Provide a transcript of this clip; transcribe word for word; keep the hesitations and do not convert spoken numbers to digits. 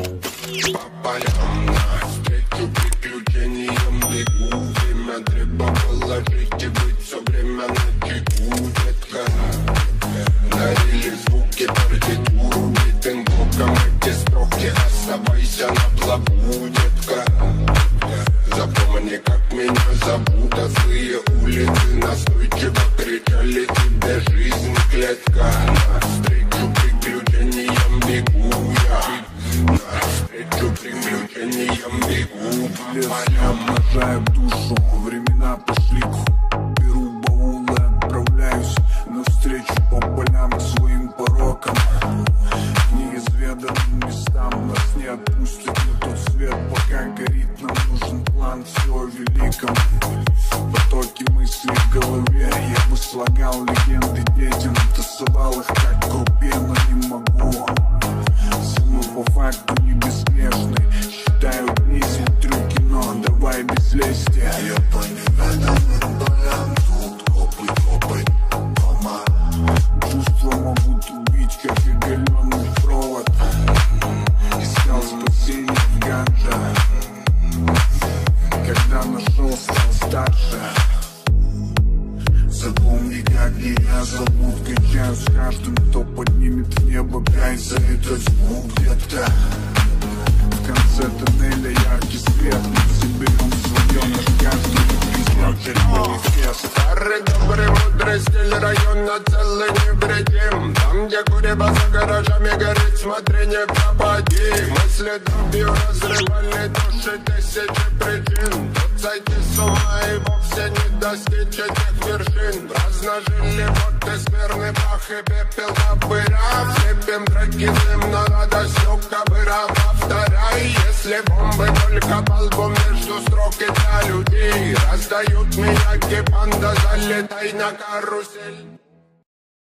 По полям навстречу приключениям бегу. Время треба положить и быть все время на чеку, детка. Дарили звуки, партитуру, битым боком эти строки. Оставайся на плаву, детка. Запомни, как меня зовут, а злые улицы настойчиво кричали тебе жизнь, клетка. Навстречу приключениям бегу я, навстречу приключениям бегу. Лес обнажает душу, времена пошли. Беру баулы, отправляюсь навстречу по полям к своим порокам. К неизведанным местам нас не отпустят на тот свет, пока горит. Нам нужен план, все о великом. Потоки мыслей в голове, я бы слагал легенды детям, тасовал их как в группе, но не могу. Все мы по факту не бессмертны, считаю дни, трюки, но давай без лести. Я по неведомым полям, тут копай, копай дома. Чувства могут убить, как и галеный провод. Искал спасение в ганже, когда нашел, стал старше. Запомни, как меня зовут, качаюсь с каждым, кто поднимет в небо край. За этот звук где-то в конце тоннеля яркий свет. Мы соберем свое, наш каждый пиздец манифест. Старый добрый мудрый стиль района целый невредим. Там, где курева за гаражами горит, смотри, не пропади. Мысли дробью разрывали души тысячи причин. Тут сойти с ума и вовсе не достичь этих вершин. Размножили вот и скверный прах и пепел копыра. Всепим треки дым, но радость рук кобыра. Повторяй, если бомбы только по лбу между строк и для людей. Раздают меня кипанда, залетай на карусель.